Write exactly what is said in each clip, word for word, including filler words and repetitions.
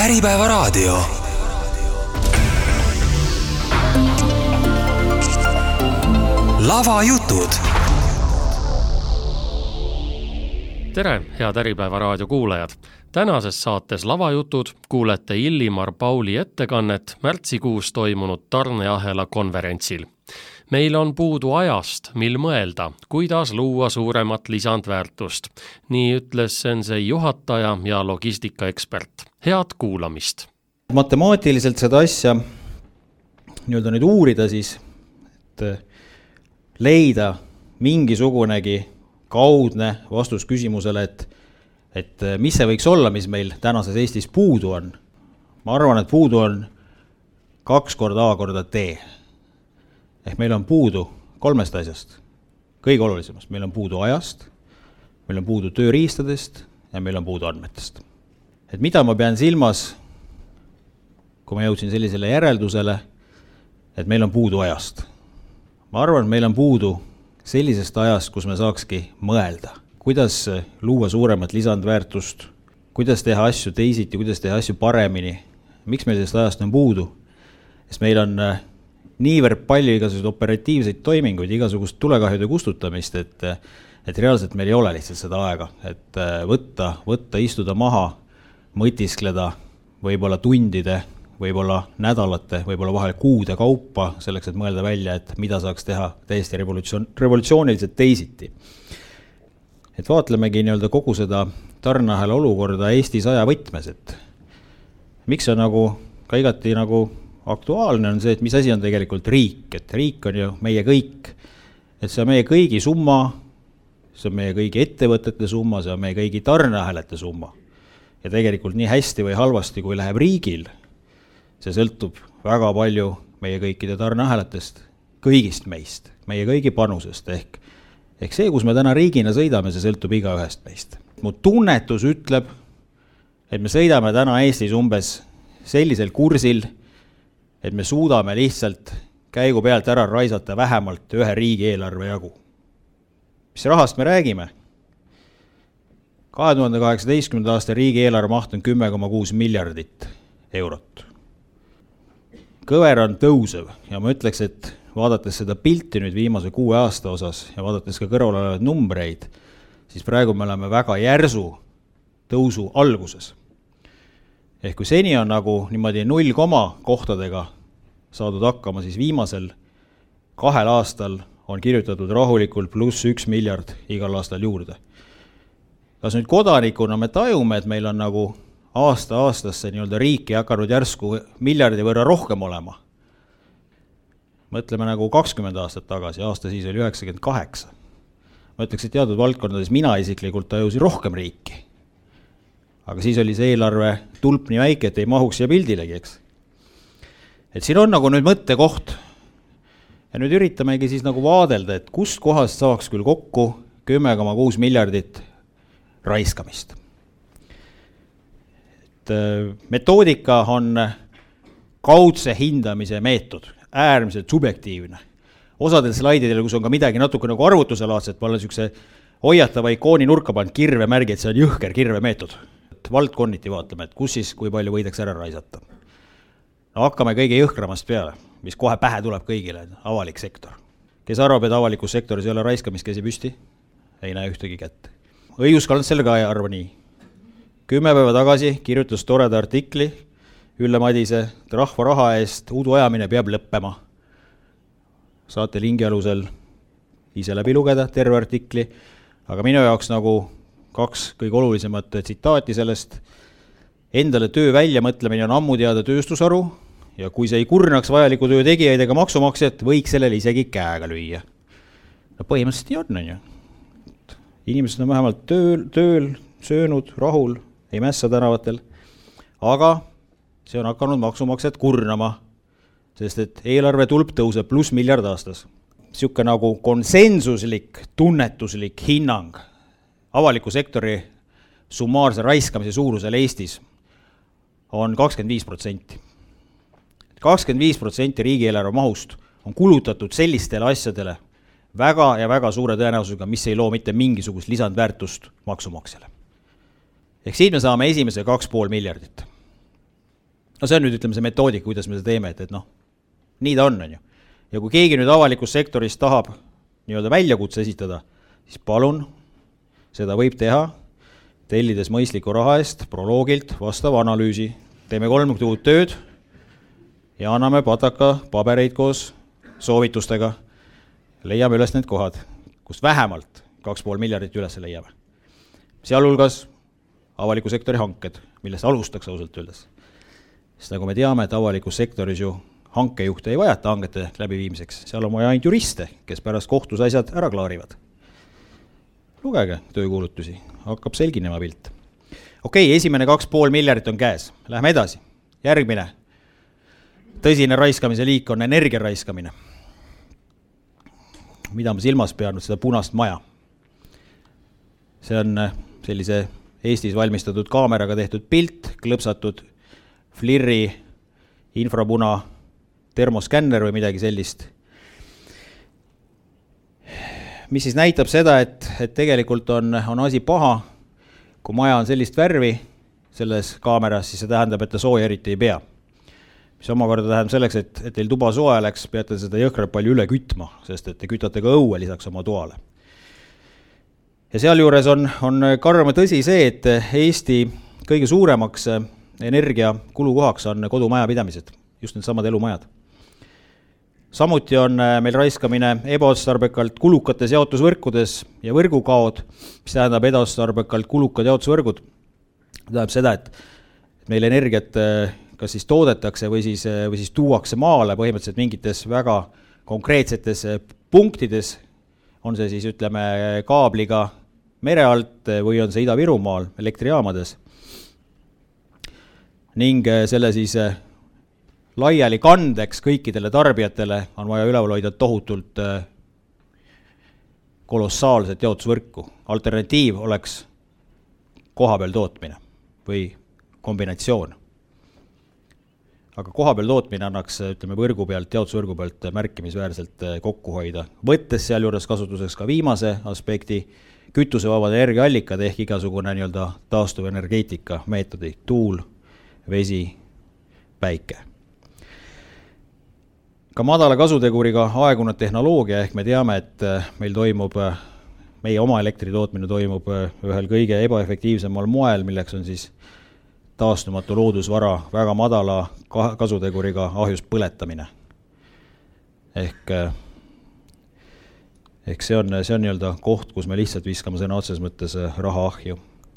Äripäevaraadio. Lavajutud. Tere, head Äripäevaraadio kuulajad! Tänases saates Lavajutud kuulete Illimar Pauli ettekannet märtsikuus toimunud tarneahela konverentsil. Meil on puudu ajast, mil mõelda, kuidas luua suuremat lisandväärtust. Nii ütles Sensei juhataja ja logistikaekspert. Head kuulamist! Matemaatiliselt seda asja nii-öelda nüüd uurida siis, et leida mingisugunegi kaudne vastus küsimusele, et, et mis see võiks olla, mis meil tänases Eestis puudu on. Ma arvan, et puudu on kaks korda A korda T. Ehk meil on puudu kolmest asjast. Kõige olulisemast. Meil on puudu ajast, meil on puudu tööriistadest ja meil on puudu andmetest. Et mida ma pean silmas, kui ma jõudsin sellisele järeldusele, et meil on puudu ajast. Ma arvan, et meil on puudu sellisest ajast, kus me saakski mõelda, kuidas luua suuremat lisandväärtust, kuidas teha asju teisiti, kuidas teha asju paremini. Miks meil sellest ajast on puudu? Sest meil on niivõrd palju igasuguseid operatiivseid toiminguid, igasugust tulekahjude kustutamist, et, et reaalselt meil ei ole lihtsalt seda aega, et võtta, võtta, istuda maha, mõtiskleda võib-olla tundide, võib-olla nädalate, võib-olla vahel kuude kaupa, selleks, et mõelda välja, et mida saaks teha täiesti revolutsioon, revolutsiooniliselt teisiti. Et vaatlemegi nii-öelda kogu seda tarneahela olukorda Eesti saja võtmes, et miks on nagu ka igati nagu aktuaalne on see, et mis asi on tegelikult riik, et riik on ju meie kõik, et see on meie kõigi summa, see on meie kõigi ettevõtete summa, see on meie kõigi tarneahelate summa. Ja tegelikult nii hästi või halvasti, kui läheb riigil, see sõltub väga palju meie kõikide tarneahelatest, kõigist meist, meie kõigi panusest, ehk, ehk see, kus me täna riigina sõidame, see sõltub iga ühest meist. Mu tunnetus ütleb, et me sõidame täna Eestis umbes sellisel kursil, et me suudame lihtsalt käigu pealt ära raisata vähemalt ühe riigi eelarve jagu. Mis rahast me räägime? kahe tuhande kaheksateistkümnenda aasta riigi eelarve maht on kümme koma kuus miljardit eurot. Kõver on tõusev ja ma ütleks, et vaadates seda pilti nüüd viimase kuue aasta osas ja vaadates ka kõrval olevaid numbreid, siis praegu me oleme väga järsu tõusu alguses. Ehk kui seni on nagu niimoodi null koma kohtadega saadud hakkama, siis viimasel kahel aastal on kirjutatud rahulikult pluss üks miljard igal aastal juurde. Kas nüüd kodanikuna me tajume, et meil on nagu aasta aastasse nii-öelda riiki hakanud järsku miljardi võrra rohkem olema? Mõtleme nagu kakskümmend aastat tagasi, aasta siis oli üheksakümmend kaheksa. Ma ütleks, et teatud valdkondades mina isiklikult tajusin rohkem riiki. Aga siis oli see eelarve tulp nii väike, et ei mahuks siia pildilegi, eks. Et siin on nagu nüüd mõttekoht. Ja nüüd üritamegi siis nagu vaadelda, et kust kohast saaks küll kokku kümme koma kuus miljardit raiskamist. Et metoodika on kaudse hindamise meetod, äärmiselt subjektiivne. Osadel slaididel, kus on ka midagi natuke nagu arvutuselaadset, ma olen niisuguse hoiatava ikooni nurka pannud kirve märgi, et see on jõhker kirve meetod. Valdkonniti vaatame, et kus siis, kui palju võidaks ära raisata. No hakkame kõige jõhkramast peale, mis kohe pähe tuleb kõigile, avalik sektor. Kes arvab, et avalikus sektoris ei ole raiskamiskäsi püsti? Ei näe ühtegi kätt. Õiguskantsler ka ei arva nii. Kümme päeva tagasi kirjutas toreda artikli Ülle Madise, et rahva raha eest udu ajamine peab lõppema. Saate lingi alusel ise läbi lugeda terve artikli, aga minu jaoks nagu kaks kõige olulisemat tsitaati sellest. Endale töö välja mõtlemine on ammu teada tööstusaru ja kui see ei kurnaks vajaliku töö tegijaid ega maksumaksjat, võiks sellele isegi käega lüüa. No põhimõtteliselt nii on, on ju. Inimesed on vähemalt tööl, tööl, söönud, rahul, ei mässa tänavatel, aga see on hakanud maksumaksjat kurnama, sest et eelarve tulp tõuseb pluss miljard aastas. Siuke nagu konsensuslik, tunnetuslik hinnang avaliku sektori summaarse raiskamise suurusel Eestis on kakskümmend viis protsenti. kakskümmend viis protsenti riigieelarve mahust on kulutatud sellistele asjadele väga ja väga suure tõenäosusega, mis ei loo mitte mingisugust lisandväärtust maksumaksjale. Ehk siin me saame esimese kaks pool miljardit. no see on nüüd, ütleme, see metoodika, kuidas me seda teeme, et, et noh, nii ta on, on ju. Ja kui keegi nüüd avalikus sektoris tahab nii-öelda väljakutse esitada, siis palun, seda võib teha, tellides mõistliku raha eest proloogilt vastav analüüsi. Teeme kolm kuud tööd ja anname pataka pabereid koos soovitustega. Leiame üles need kohad, kus vähemalt kaks pool miljardit üles leiame. Sealhulgas avaliku sektori hanked, millest alustaks ausalt öeldes. Sest nagu me teame, et avalikus sektoris ju hankejuhte ei vajata hangete läbiviimiseks. Seal on vaja ainult juriste, kes pärast kohtus asjad ära klaarivad. Lugege töökuulutusi, hakkab selginema pilt. Okei, esimene kaks pool miljardit on käes. Lähme edasi. Järgmine tõsine raiskamise liik on energia raiskamine. Mida ma silmas peanud, seda punast maja. See on sellise Eestis valmistatud kaameraga tehtud pilt, klõpsatud flirri, infrapuna, termoskänner või midagi sellist. Mis siis näitab seda, et, et tegelikult on, on asi paha, kui maja on sellist värvi selles kaameras, siis see tähendab, et ta sooja eriti ei pea. Mis omakorda tähendab selleks, et, et teil tuba soe läks, peate seda jõhkralt palju üle kütma, sest et te kütate ka õue lisaks oma toale. Ja seal juures on, on karm tõsi see, et Eesti kõige suuremaks energia kulukohaks on kodumajapidamised, just need samad elumajad. Samuti on meil raiskamine ebaotstarbekalt kulukates jaotusvõrkudes ja võrgukaod, mis tähendab ebaotstarbekalt kulukad jaotusvõrgud. Tähendab seda, et meil energiat kas siis toodetakse või siis, või siis tuuakse maale põhimõtteliselt mingites väga konkreetsetes punktides, on see siis ütleme kaabliga mere alt või on see Ida-Virumaal elektrijaamades. Ning selle siis laiali kandeks kõikidele tarbijatele on vaja üleval hoida tohutult kolossaalset jaotusvõrku. Alternatiiv oleks kohapeal tootmine või kombinatsioon. Aga kohapeal tootmine annaks, ütleme, võrgu pealt, jaotusvõrgu pealt märkimisväärselt kokku hoida. Võttes seal juures kasutuseks ka viimase aspekti, kütusevabad energiaallikad ehk igasugune nii-öelda taastuv energeetika meetodi, tuul, vesi, päike. Ka madala kasuteguriga aegunud tehnoloogia ehk me teame, et meil toimub, meie oma elektritootmine toimub ühel kõige ebaefektiivsemal moel, milleks on siis taastumatu loodusvara väga madala kasuteguriga ahjus põletamine. Ehk, ehk see on, see on nii-öelda koht, kus me lihtsalt viskame sõna otses mõttes raha ahju.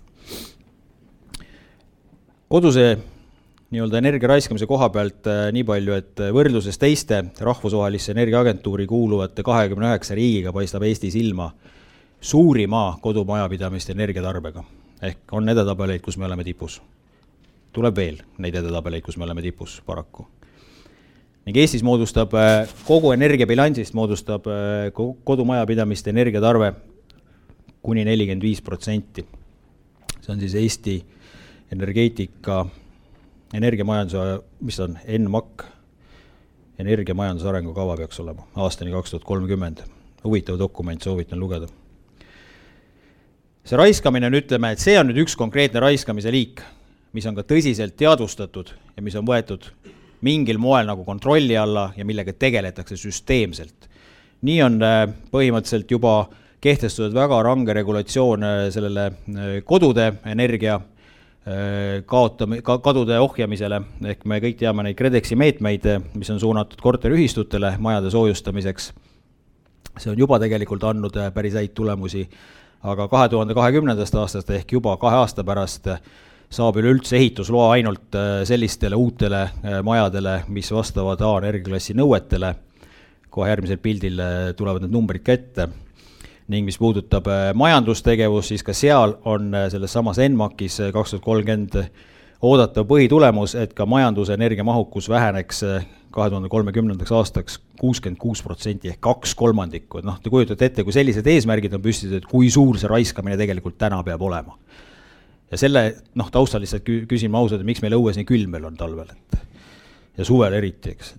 Koduse nii-öelda energia raiskamise koha pealt nii palju, et võrdluses teiste rahvusvahelisse energiaagentuuri kuuluvate kahekümne üheksa riigiga paistab Eesti silma suurima kodumajapidamiste energiatarbega. Ehk on edetabeleid, kus me oleme tipus. Tuleb veel neid edetabeleid, kus me oleme tipus paraku. Ning Eestis moodustab, kogu energiabilansist moodustab kodumajapidamiste energiatarve kuni nelikümmend viis protsenti. See on siis Eesti energeetika, energiamajanduse, mis on N M A C, energiamajanduse arengukava peaks olema aastani kaks tuhat kolmkümmend. Huvitav dokument, soovitan lugeda. See raiskamine on, ütleme, et see on nüüd üks konkreetne raiskamise liik, mis on ka tõsiselt teadvustatud ja mis on võetud mingil moel nagu kontrolli alla ja millega tegeletakse süsteemselt. Nii on põhimõtteliselt juba kehtestatud väga range regulatsioon sellele kodude energia kaotame, kadude ohjamisele, ehk me kõik teame neid KredExi meetmeid, mis on suunatud korteriühistutele majade soojustamiseks. See on juba tegelikult andnud päris häid tulemusi, aga kahe tuhande kahekümnendast aastast ehk juba kahe aasta pärast saab üleüldse ehitusloa ainult sellistele uutele majadele, mis vastavad A-energiaklassi nõuetele. Kohe järgmisel pildil tulevad need numbrid kätte. Ning mis puudutab majandustegevus, siis ka seal on selles samas N M A C-is kaks tuhat kolmkümmend oodatav põhitulemus, et ka majanduse energiamahukus väheneks kahe tuhande kolmekümnendaks aastaks kuuskümmend kuus protsenti ehk kaks kolmandikku. No, te kujutate ette, kui sellised eesmärgid on püstitud, et kui suur see raiskamine tegelikult täna peab olema. Ja selle noh, taustal lihtsalt küsin ma ausalt, et miks meil õues nii külm meil on talvel. Et, ja suvel eriti. Eks.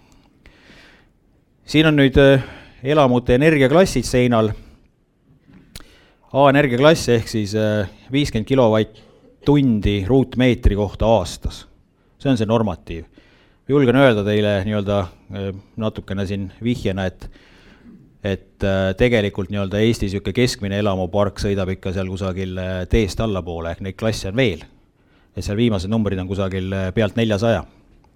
Siin on nüüd elamute energiaklassid seinal. A-energiaklass ehk siis viiskümmend kilovatt tundi ruutmeetri kohta aastas. see on see normatiiv. Julgen öelda teile nii-öelda natukene siin vihjena, et et tegelikult nii-öelda Eesti siuke keskmine elamupark sõidab ikka seal kusagil teest allapoole, ehk neid klasse on veel. Et seal viimased numbrid on kusagil pealt neljasaja.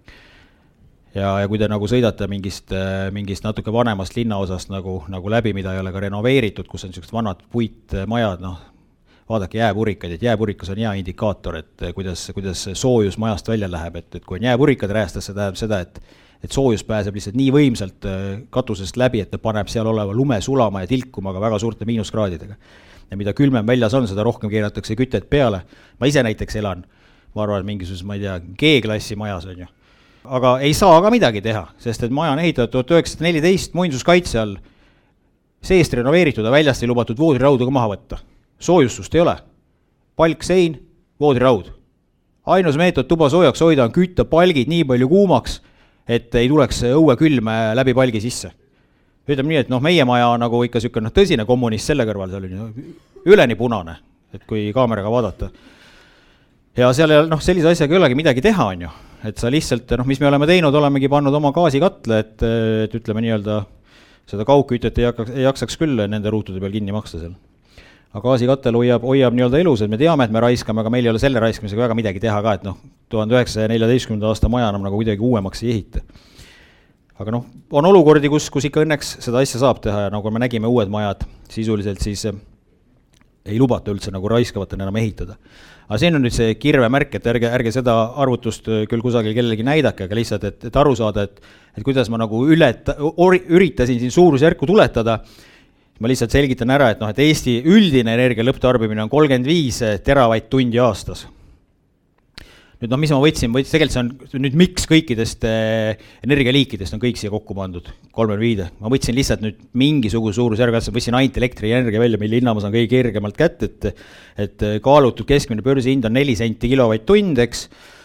Ja, ja kui te nagu sõidate mingist, mingist natuke vanemast linnaosast nagu, nagu läbi, mida ei ole ka renoveeritud, kus on sellised vanad puitmajad, noh, vaadake jääpurikad, et jääpurikas on hea indikaator, et kuidas, kuidas soojus majast välja läheb, et, et kui on jääpurikad räästas, see tähendab seda, et et soojus pääseb lihtsalt nii võimsalt katusest läbi, et ta paneb seal oleva lume sulama ja tilkuma ka väga suurte miinuskraadidega. Ja mida külmem väljas on, seda rohkem keeratakse kütet peale. Ma ise näiteks elan, ma arvan, mingisuses, ma ei tea, G-klassi majas on ju. Aga ei saa ka midagi teha, sest et maja on ehitatud tuhat üheksasada neliteist muinsuskaitse all, seest renoveeritud ja väljast ei lubatud voodiraud ka maha võtta. Soojustust ei ole. Palk sein, voodiraud. Ainus meetod tuba soojaks hoida on kütta palgid nii palju kuumaks, et ei tuleks õue külm läbi palgi sisse. Ütleme nii, et noh, meie maja on nagu ikka siuke, noh, tõsine kommunist selle kõrval, see oli üleni punane, et kui kaameraga vaadata. Ja seal noh, sellise asjaga ei olegi midagi teha on ju, et sa lihtsalt, noh, mis me oleme teinud, olemegi pannud oma gaasikatle, et, et ütleme nii-öelda seda kaugkütet ei, hakkaks, ei jaksaks küll nende ruutude peal kinni maksta seal. Aga gaasikatel hoiab, hoiab nii-öelda elus, et me teame, et me raiskame, aga meil ei ole selle raiskamisega väga midagi teha ka, et noh, tuhande üheksasaja neljateistkümnenda aasta maja enam nagu kuidagi uuemaks ei ehita. Aga noh, on olukordi, kus, kus ikka õnneks seda asja saab teha ja nagu me nägime uued majad sisuliselt, siis ei lubata üldse nagu raiskavatena enam ehitada. Aga siin on nüüd see kirve märk, et ärge, ärge seda arvutust küll kusagil kellelegi näidake, aga lihtsalt, et, et aru saada, et, et kuidas ma nagu ület, or, üritasin siin suurusjärku tuletada. Ma lihtsalt selgitan ära, et, noh, et Eesti üldine energia lõpptarbimine on kolmkümmend viis teravatt tundi aastas. Nüüd, noh, mis ma võtsin, võtsin, tegelikult see on nüüd miks kõikidest energialiikidest on kõik siia kokku pandud, kolmkümmend viis. Ma võtsin lihtsalt nüüd mingisuguse suurusjärgu, võtsin ainult elektrienergia välja, mille hinna ma saan kõige kergemalt kätt, et, et kaalutud keskmine börsi hind on neli senti kilovatt tund, eks.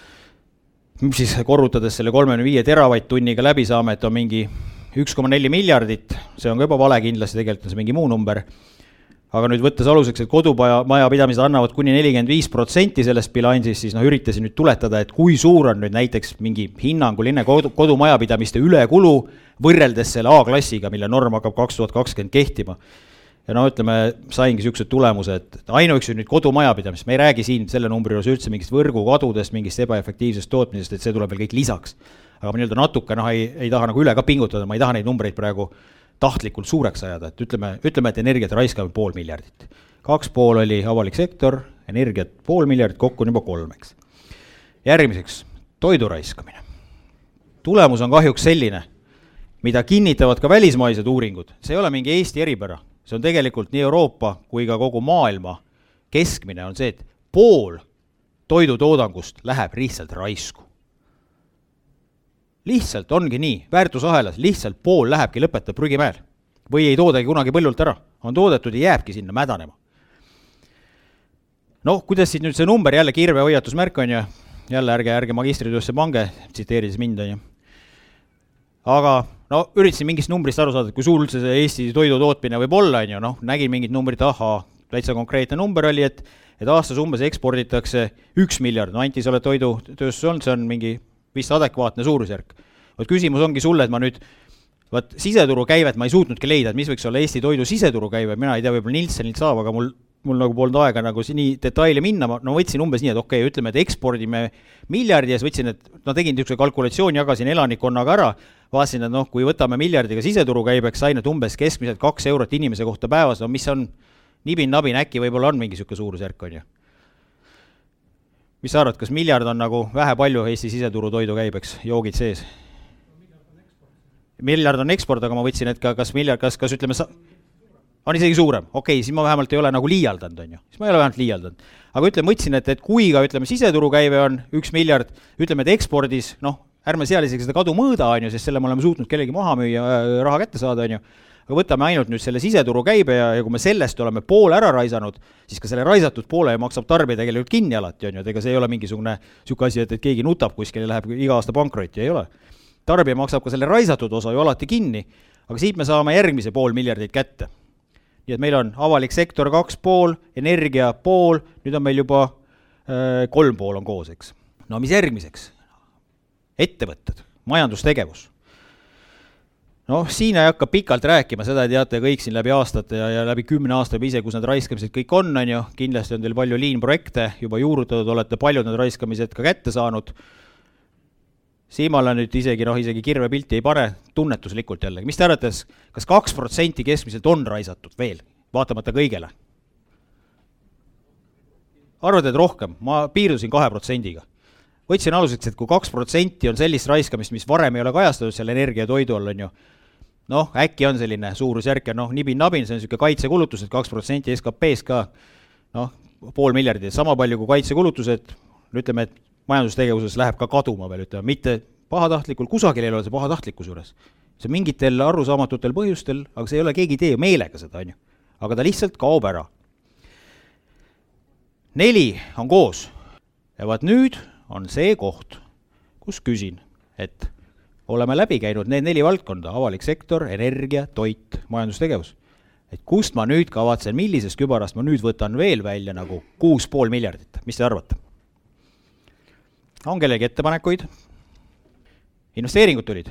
Siis korrutades selle kolmekümne viie teravatt tunniga läbi saame, et on mingi üks koma neli miljardit, see on ka juba vale kindlasti, tegelikult on see mingi muu number. Aga nüüd võttes aluseks, et kodumaja maja pidamised annavad kuni nelikümmend viis protsenti sellest bilansis, siis noh, üritasin nüüd tuletada, et kui suur on nüüd näiteks mingi hinnanguline kodu, kodumajapidamiste ülekulu võrreldes selle A-klassiga, mille norm hakkab kaks tuhat kakskümmend kehtima. Ja no ütleme, saingi siuksed tulemused, et ainuüksi nüüd kodumajapidamist, me ei räägi siin selle numbri juures üldse mingist võrgukadudest, mingist ebaefektiivsest tootmisest, et see tuleb veel kõik lisaks. Aga ma nii-öelda natuke noh, ei, ei taha nagu üle ka pingutada, ma ei taha neid numbreid praegu tahtlikult suureks ajada, et ütleme, ütleme, et energiat raiskame pool miljardit. Kaks pool oli avalik sektor, energiat pool miljardit, kokku on juba kolmeks. Järgmiseks, toidu raiskamine. Tulemus on kahjuks selline, mida kinnitavad ka välismaised uuringud. See ei ole mingi Eesti eripära. See on tegelikult nii Euroopa kui ka kogu maailma keskmine on see, et pool toidutoodangust läheb lihtsalt raisku. Lihtsalt ongi nii, väärtusahelas lihtsalt pool lähebki lõpetab prügimäel või ei toodagi kunagi põllult ära, on toodetud ja jääbki sinna mädanema. Noh, kuidas siis nüüd see number jälle kirve hoiatusmärk on ju, jälle ärge, ärge magistritöösse pange, tsiteerides mind on ju. Aga no üritasin mingist numbrist aru saada, et kui suur üldse see Eesti toidu tootmine võib olla, on ju, noh, nägin mingit numbrit, aha, täitsa konkreetne number oli, et, et aastas umbes eksporditakse üks miljard, no Anti, sa oled toidu tööstus on, see on mingi vist adekvaatne suurusjärk. Võt küsimus ongi sulle, et ma nüüd, võt siseturu käivet ma ei suutnudki leida, et mis võiks olla Eesti toidu siseturu käive, mina ei tea, võib-olla Nilssenilt saab, aga mul, mul nagu polnud aega nagu nii detaili minna, ma no võtsin umbes nii, et okei, okay, ütleme, et ekspordime miljardi ja siis võtsin, et no tegin niisuguse kalkulatsiooni, jagasin elanikkonnaga ära, vaatasin, et noh, kui võtame miljardiga siseturu käibeks, sain, et umbes keskmiselt kaks eurot inimese kohta päevas, no mis on nibin-nabin, äkki võib-olla on mingi siuke suurusjärk on ju. Mis sa arvad, kas miljard on nagu vähe palju Eesti siseturu toidu käibeks, joogid sees? Miljard on eksport, aga ma võtsin, et ka, kas miljard, kas, kas ütleme, sa... on isegi suurem. Okei, okay, siis ma vähemalt ei ole nagu liialdanud, on ju. Siis ma ei ole vähemalt liialdanud. Aga ütleme, võtsin, et, et kui ka, ütleme, siseturu käive on üks miljard, ütleme, et ekspordis, noh, ärme seal isegi seda kadu mõõda, on ju, sest selle me oleme suutnud kellegi maha müüa, raha kätte saada, on ju. Aga võtame ainult nüüd selle siseturu käibe ja, ja kui me sellest oleme poole ära raisanud, siis ka selle raisatud poole maksab tarbija tegelikult kinni alati, on ju, et ega see ei ole mingisugune siuke asi, et, et keegi nutab kuskil ja läheb iga aasta pankrotti, ei ole. Tarbija maksab ka selle raisatud osa ju alati kinni, aga siit me saame järgmise pool miljardit kätte. Nii et meil on avalik sektor kaks pool, energia pool, nüüd on meil juba äh, kolm pool on koos, eks. No mis järgmiseks? ettevõtted, majandustegevus. Noh, siin ei hakka pikalt rääkima, seda teate kõik siin läbi aastate ja, ja läbi kümne aasta ise, kus need raiskamised kõik on, on ju, kindlasti on teil palju liinprojekte juba juurutatud, olete paljud need raiskamised ka kätte saanud. Siimala nüüd isegi, noh, isegi kirve pilti ei pane, tunnetuslikult jälle. Mis te arvates, kas kaks protsenti keskmiselt on raisatud veel, vaatamata kõigele? Arvad, et rohkem? Ma piirdusin kahe protsendiga. Võtsin aluseks, et kui kaks protsenti on sellist raiskamist, mis varem ei ole kajastatud selle energia ja toidu all, on ju, noh, äkki on selline suurusjärk ja noh, nibin-nabin, see on selline kaitsekulutused, kaks protsenti S K P-s ka, noh, pool miljardit, sama palju kui kaitsekulutused, ütleme, et majandustegevuses läheb ka kaduma veel, ütleme, mitte pahatahtlikul, kusagil ei ole see pahatahtlikus juures. See mingitel arusaamatutel põhjustel, aga see ei ole keegi tee meelega seda, on ju. Aga ta lihtsalt kaob ära. Neli on koos ja vaat nüüd on see koht, kus küsin, et oleme läbi käinud need neli valdkonda, avalik sektor, energia, toit, majandustegevus. Et kust ma nüüd kavatsen, millisest kübarast ma nüüd võtan veel välja nagu kuus pool miljardit. Mis te arvate? On kellegi ettepanekuid? Investeeringud tulid?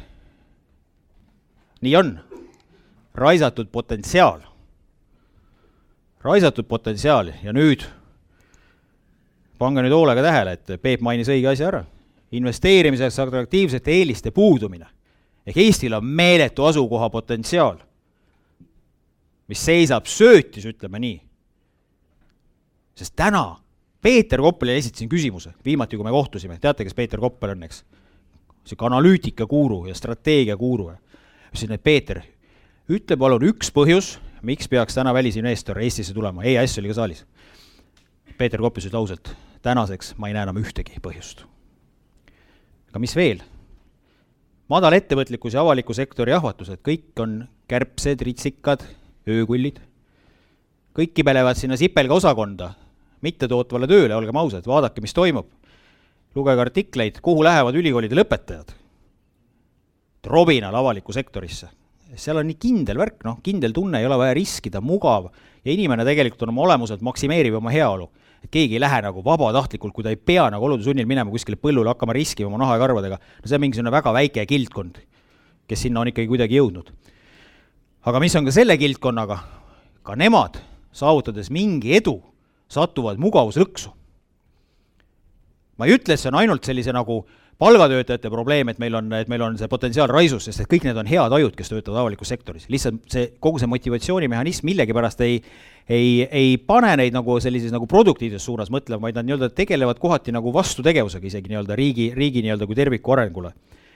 Nii on. Raisatud potentsiaal. Raisatud potentsiaal ja nüüd pange nüüd hoolega tähele, et Peep mainis õige asja ära. Investeerimiseks atraktiivsete eeliste puudumine. Ehk Eestil on meeletu asukoha potentsiaal, mis seisab söötis, ütleme nii. Sest täna Peeter Koppelile esitasin küsimuse, viimati kui me kohtusime. Teate, kes Peeter Koppel on, eks? Siuke analüütika kuuru ja strateegia kuuru. Ütlesin, et Peeter, ütle palun üks põhjus, miks peaks täna välisinvestor Eestisse tulema. E A S oli ka saalis. Peeter Koppel ütles lauselt, tänaseks ma ei näe enam ühtegi põhjust. Aga mis veel? Madal ettevõtlikkus ja avaliku sektori ahvatused, kõik on kärpsed, ritsikad, öökullid. Kõik kibelevad sinna sipelga osakonda, mitte tootvale tööle, olgem ausad, vaadake, mis toimub. Lugege artikleid, kuhu lähevad ülikoolide lõpetajad. Robinal avaliku sektorisse. Seal on nii kindel värk, noh, kindel tunne, ei ole vaja riskida, mugav ja inimene tegelikult on oma olemuselt maksimeerib oma heaolu. Et keegi ei lähe nagu vabatahtlikult, kui ta ei pea nagu oludusunnil minema kuskile põllule hakkama riskima oma naha ja karvadega. No see on mingisugune väga väike kildkond, kes sinna on ikkagi kuidagi jõudnud. Aga mis on ka selle kildkonnaga? Ka nemad, saavutades mingi edu, satuvad mugavuslõksu. Ma ei ütle, et see on ainult sellise nagu palgatöötajate probleem, et meil on, et meil on see potentsiaal raisus, sest et kõik need on head ajud, kes töötavad avalikus sektoris. Lihtsalt see, kogu see motivatsioonimehhanism millegi pärast ei, ei, ei pane neid nagu sellises nagu produktiivses suunas mõtlema, vaid nad nii-öelda tegelevad kohati nagu vastutegevusega isegi nii-öelda riigi, riigi nii-öelda kui terviku arengule.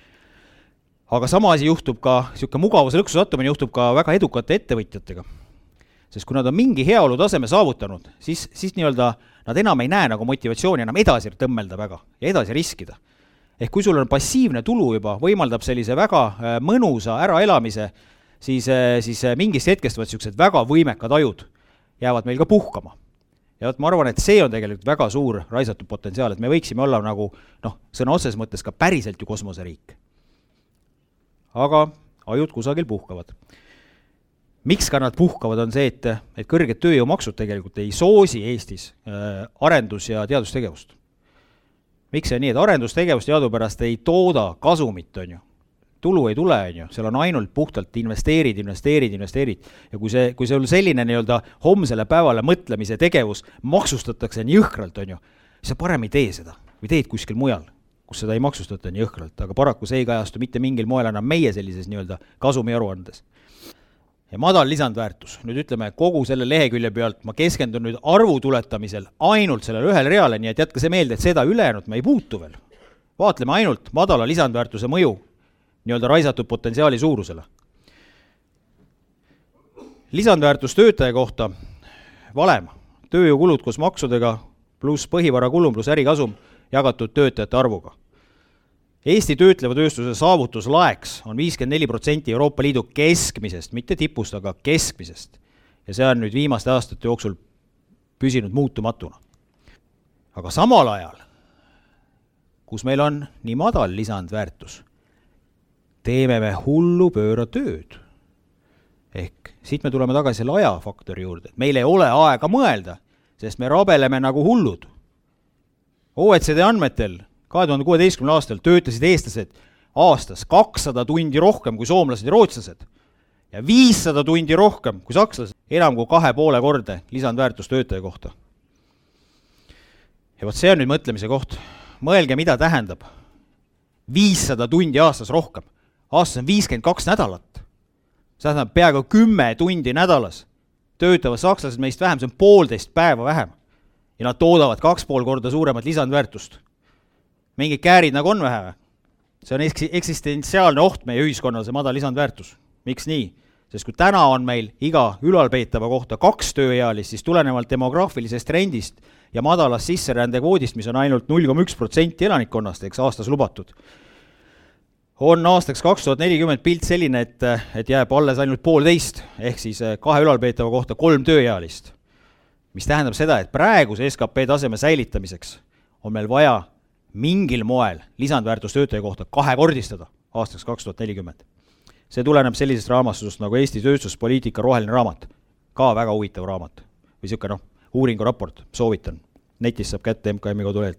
Aga sama asi juhtub ka, siuke mugavuse lõksu sattumine juhtub ka väga edukate ettevõtjatega. Sest kui nad on mingi heaolu taseme saavutanud, siis, siis nii-öelda nad enam ei näe nagu motivatsiooni enam edasi tõmmelda väga ja edasi riskida. Ehk kui sul on passiivne tulu juba, võimaldab sellise väga mõnusa äraelamise, siis, siis mingist hetkest võt siuksed väga võimekad ajud jäävad meil ka puhkama. Ja ma arvan, et see on tegelikult väga suur raisatud potentsiaal, et me võiksime olla nagu, noh, sõna otses mõttes ka päriselt ju kosmoseriik. Aga ajud kusagil puhkavad. Miks ka nad puhkavad on see, et, et kõrged tööjõumaksud tegelikult ei soosi Eestis äh, arendus- ja teadustegevust. Miks see nii, et arendustegevust teadupärast ei tooda kasumit, on ju. Tulu ei tule, on ju. Seal on ainult puhtalt investeerid, investeerid, investeerid. Ja kui see, kui see on selline nii-öelda homsele päevale mõtlemise tegevus maksustatakse nii jõhkralt, on ju, siis sa parem ei tee seda. Või teed kuskil mujal, kus seda ei maksustata nii jõhkralt. Aga paraku see ei kajastu mitte mingil moel enam meie sellises nii-öelda kasumi aruandes. Ja madal lisandväärtus. Nüüd ütleme, kogu selle lehekülje pealt ma keskendun nüüd arvu tuletamisel ainult sellele ühel reale, nii et jätke see meelde, et seda ülejäänud me ei puutu veel. Vaatleme ainult madala lisandväärtuse mõju nii-öelda raisatud potentsiaali suurusele. Lisandväärtus töötaja kohta valem. Tööjõukulud koos maksudega pluss põhivara kulum pluss ärikasum jagatud töötajate arvuga. Eesti töötleva tööstuse saavutuslaeks on viiskümmend neli protsenti Euroopa Liidu keskmisest, mitte tipust, aga keskmisest. Ja see on nüüd viimaste aastate jooksul püsinud muutumatuna. Aga samal ajal, kus meil on nii madal lisandväärtus, teeme me hullu pööra tööd. Ehk siit me tuleme tagasi selle ajafaktori juurde. Meil ei ole aega mõelda, sest me rabeleme nagu hullud. O E C D andmetel kahe tuhande kuueteistkümnendal aastal töötasid eestlased aastas kakssada tundi rohkem kui soomlased ja rootslased ja viissada tundi rohkem kui sakslased, enam kui kahe poole korde lisandväärtus töötaja kohta. Ja võt see on nüüd mõtlemise koht. Mõelge, mida tähendab viissada tundi aastas rohkem. Aastas on viiskümmend kaks nädalat. See tähendab peaaegu kümme tundi nädalas. Töötavad sakslased meist vähem, see on poolteist päeva vähem. Ja nad toodavad kaks pool korda suuremat lisandväärtust. Mingid käärid nagu on vähe. See on eksistentsiaalne oht meie ühiskonnal, see madal lisandväärtus. Miks nii? Sest kui täna on meil iga ülalpeetava kohta kaks tööealist, siis tulenevalt demograafilisest trendist ja madalast sisserände kvoodist, mis on ainult null koma üks protsenti elanikkonnast, eks aastas lubatud, on aastaks kaks tuhat nelikümmend pilt selline, et, et jääb alles ainult poolteist, ehk siis kahe ülalpeetava kohta kolm tööealist. Mis tähendab seda, et praeguse S K P taseme säilitamiseks on meil vaja mingil moel lisandväärtus töötaja kohta kahekordistada aastaks kaks tuhat nelikümmend. See tuleneb sellisest raamatust nagu Eesti tööstuspoliitika roheline raamat. Ka väga huvitav raamat. Või siuke noh, uuringu raport, soovitan. Netis saab kätte M K M-i kodulehelt.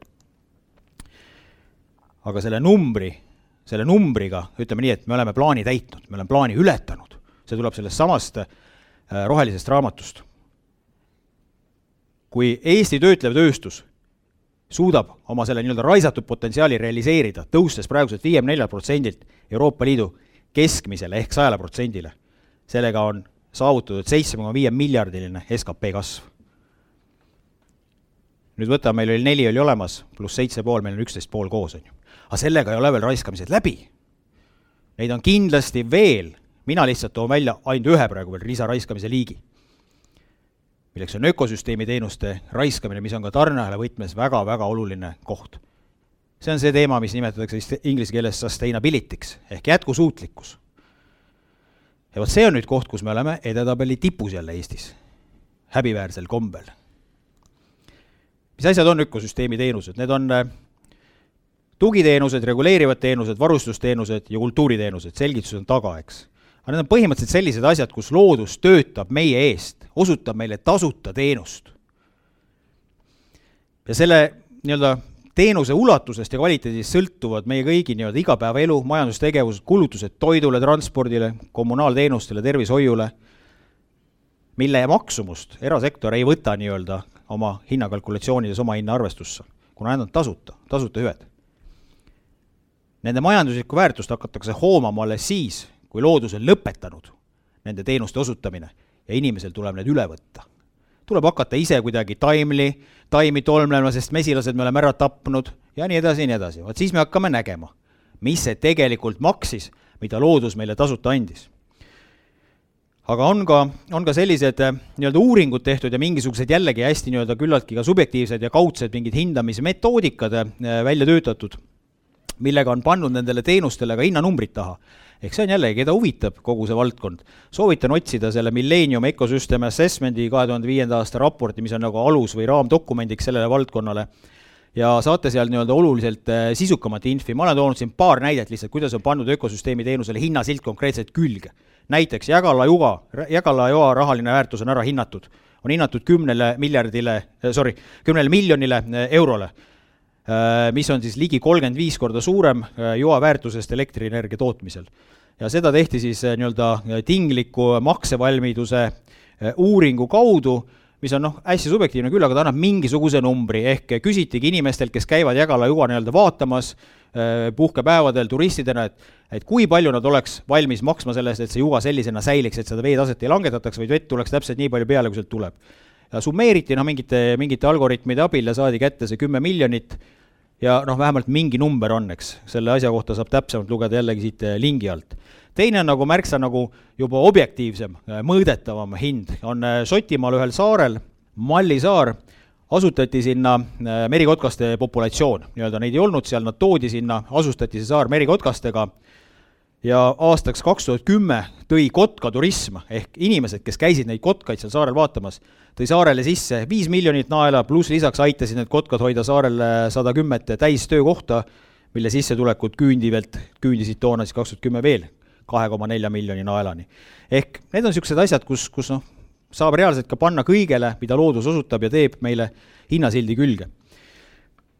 Aga selle numbri, selle numbriga, ütleme nii, et me oleme plaani täitnud, me oleme plaani ületanud. See tuleb sellest samast rohelisest raamatust. Kui Eesti töötlev tööstus suudab oma selle nii-öelda raisatud potentsiaali realiseerida, tõustes praeguselt viiekümne nelja protsendilt Euroopa Liidu keskmisele ehk sajale protsendile. Sellega on saavutatud seitse koma viis miljardiline S K P kasv. Nüüd võta, meil oli neli oli olemas, pluss seitse pool, meil on üksteist pool koos. On ju. Aga sellega ei ole veel raiskamised läbi. Neid on kindlasti veel, mina lihtsalt toon välja ainult ühe praegu veel lisaraiskamise liigi, milleks on ökosüsteemi teenuste raiskamine, mis on ka tarneahela võtmes väga-väga oluline koht. See on see teema, mis nimetatakse inglise keeles sustainability'ks ehk jätkusuutlikkus. Ja võt see on nüüd koht, kus me oleme edetabeli tipus jälle Eestis. Häbiväärsel kombel. Mis asjad on ökosüsteemi teenused? Need on tugiteenused, reguleerivad teenused, varustusteenused ja kultuuriteenused. Selgitus on taga, eks. Aga need on põhimõtteliselt sellised asjad, kus loodus töötab meie eest, osutab meile tasuta teenust. Ja selle nii-öelda teenuse ulatusest ja kvaliteedist sõltuvad meie kõigi nii-öelda igapäevaelu, majandustegevused, kulutused toidule, transpordile, kommunaalteenustele, tervishoiule, mille maksumust erasektor ei võta nii-öelda oma hinnakalkulatsioonides oma hinna arvestusse, kuna need on tasuta, tasuta hüved. Nende majanduslikku väärtust hakatakse hoomama alles siis, kui loodus on lõpetanud nende teenuste osutamine ja inimesel tuleb need üle võtta. Tuleb hakata ise kuidagi taimli, taimi tolmlema, sest mesilased me oleme ära tapnud ja nii edasi ja nii edasi. Vaat siis me hakkame nägema, mis see tegelikult maksis, mida loodus meile tasuta andis. Aga on ka, on ka sellised nii-öelda uuringud tehtud ja mingisugused jällegi hästi nii-öelda küllaltki ka subjektiivsed ja kaudsed mingid hindamismetoodikad välja töötatud, millega on pannud nendele teenustele ka hinnanumbrid taha. Ehk see on jällegi, keda huvitab kogu see valdkond. Soovitan otsida selle Millennium Ecosystem Assessmenti kahe tuhande viienda aasta raporti, mis on nagu alus või raamdokumendiks sellele valdkonnale. Ja saate seal nii-öelda oluliselt sisukamat infi. Ma olen toonud siin paar näidet lihtsalt, kuidas on pannud ökosüsteemi teenusele hinnasilt konkreetselt külge. Näiteks Jägala juga, Jägala joa rahaline väärtus on ära hinnatud. On hinnatud kümnele miljardile, sorry, kümnele miljonile eurole, mis on siis ligi kolmkümmend viis korda suurem joa väärtusest elektrienergia tootmisel. Ja seda tehti siis nii-öelda tingliku maksevalmiduse uuringu kaudu, mis on noh, hästi subjektiivne küll, aga ta annab mingisuguse numbri, ehk küsitigi inimestelt, kes käivad Jägala juga nii-öelda vaatamas puhkepäevadel turistidena, et, et kui palju nad oleks valmis maksma sellest, et see juga sellisena säiliks, et seda veetaset ei langetataks, vaid vett tuleks täpselt nii palju peale, kui sealt tuleb. Ja summeeriti no, mingite, mingite algoritmide abil ja saadi kätte see kümme miljonit ja noh, vähemalt mingi number on, eks. Selle asja kohta saab täpsemalt lugeda jällegi siit lingi alt. Teine on nagu märksa nagu juba objektiivsem, mõõdetavam hind. On Šotimaal ühel saarel, Malli saar, asutati sinna merikotkaste populatsioon. Nii-öelda neid ei olnud seal, nad toodi sinna, asustati see saar merikotkastega ja aastaks kaks tuhat kümme tõi kotka turism ehk inimesed, kes käisid neid kotkaid seal saarel vaatamas, tõi saarele sisse viis miljonit naela, pluss lisaks aitasid need kotkad hoida saarel sada kümme täis töökohta, mille sissetulekud küündivelt küündisid toona siis kaks tuhat kümme veel kahe koma nelja miljoni naelani. Ehk need on sellised asjad, kus, kus noh, saab reaalselt ka panna kõigele, mida loodus osutab ja teeb meile hinnasildi külge.